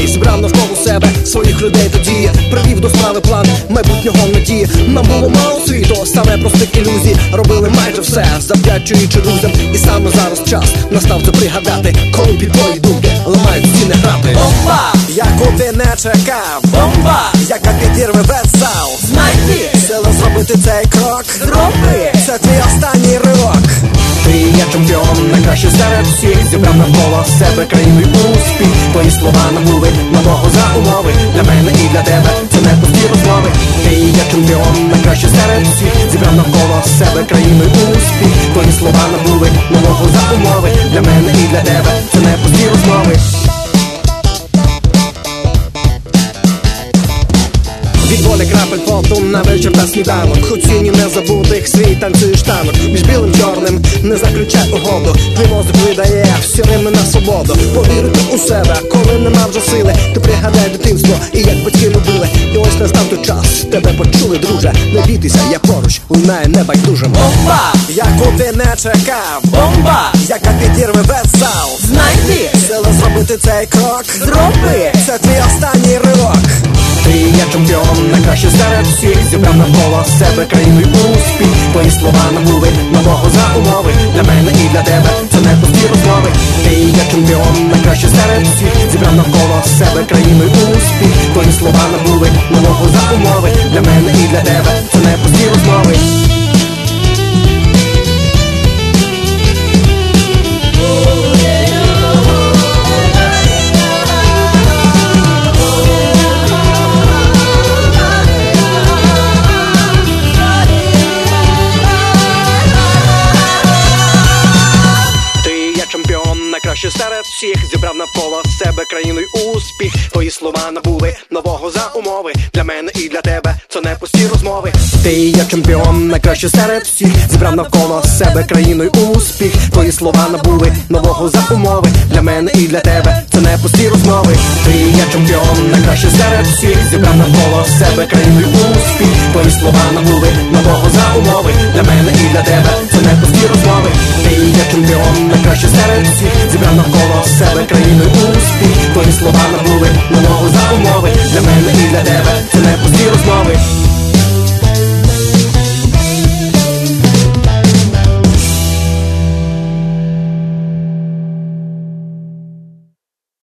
людей, зібрав навколо себе своїх людей тоді, привів до справи план майбутнього надії. Нам було мало світу, саме простих ілюзій, робили майже все, завдячуючи друзям. І саме зараз час настав це пригадати, коли під твої думки ламають стіни грати. Бомба! Яку ти не чекав, Бомба! яка підірве весь зал. Знайди! Сила зробити цей крок, Зроби! це твій останній ривок. Ти є чемпіон, найкращий серед всіх, зібрав навколо себе країну й успіх. Твої слова набули нового за умови, для мене і для тебе це не пусті розмови. Ти є чемпіон, найкращий серед всіх, зібрав навколо себе країну й успіх. Твої слова набули нового за умови, для мене і для тебе це не пусті розмови. Від волі крапель поту на вечір та сніданок, у ціні незабутих свій танцюєш танок. Між білим чорним не заключай угоду, твій мозок видає всі рими на свободу. Повірити у себе, коли нема вже сили, ти пригадай дитинство і як батьки любили. І ось настав той час, тебе почули, друже. Не бійтеся, я поруч, лунає небайдужим. Бомба! Яку ти не чекав, Бомба! яка підірве весь зал. Знайди! Сила зробити цей крок, Зроби! це твій останній ривок. Ти є чемпіон, найкращий серед всіх, зібрав навколо себе країну й успіх. Твої слова набули нового за умови, для мене і для тебе це не пусті розмови. Ти є чемпіон, найкращий серед всіх, зібрав навколо себе країну й успіх. Твої слова набули нового за умови, для мене і для тебе це не пусті розмови. Найкраще серед всіх, зібрав навколо себе країну й успіх. Твої слова набули нового за умови, для мене і для тебе це не пусті розмови. Ти є чемпіон, найкраще серед всіх, зібрав навколо себе країну й успіх. Твої слова набули нового за умови, для мене і для тебе це не пусті розмови. Ти є чемпіон, найкраще серед всіх, зібрав навколо себе країну й успіх. Твої слова набули нового за умови, для мене і для тебе це не пусті розмови. Ти є чемпіон, найкраще серед всіх, зібрав навколо себе країну й успіх. Твої слова набули